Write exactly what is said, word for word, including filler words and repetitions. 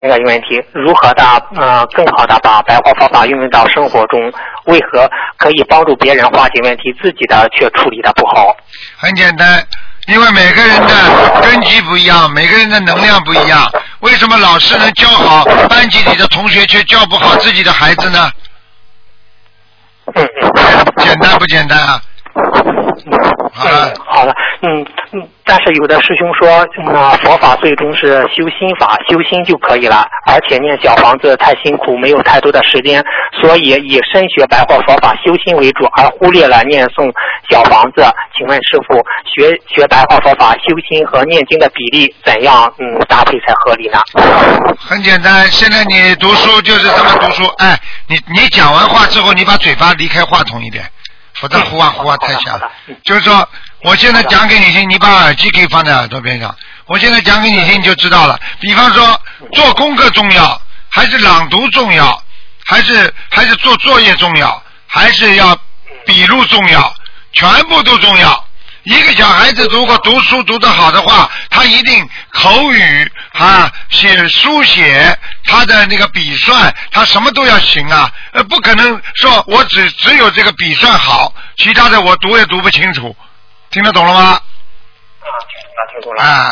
那个问题，如何的呃更好的把白话佛法运用到生活中？为何可以帮助别人化解问题，自己的却处理的不好？ 很简单，因为每个人的根基不一样，每个人的能量不一样。为什么老师能教好班级里的同学，却教不好自己的孩子呢？ 嗯嗯，简单不简单啊？好了， 嗯，好了，嗯嗯，但是有的师兄说，嗯，佛法最终是修心法，修心就可以了，而且念小房子太辛苦，没有太多的时间，所以以深学白话佛法修心为主，而忽略了念诵小房子。请问师父，学学白话佛法修心和念经的比例怎样嗯搭配才合理呢？ 很简单，现在你读书就是这么读书，哎，你你讲完话之后，你把嘴巴离开话筒一点。否则呼啊呼啊太响了。就是说，我现在讲给你听，你把耳机可以放在耳朵边上。我现在讲给你听，你就知道了。比方说，做功课重要，还是朗读重要，还是还是做作业重要，还是要笔录重要，全部都重要。一个小孩子如果读书读得好的话，他一定口语啊、写书写，他的那个笔算，他什么都要行啊。呃，不可能说我只只有这个笔算好，其他的我读也读不清楚。听得懂了吗？ 啊，听懂了，听懂了。 啊。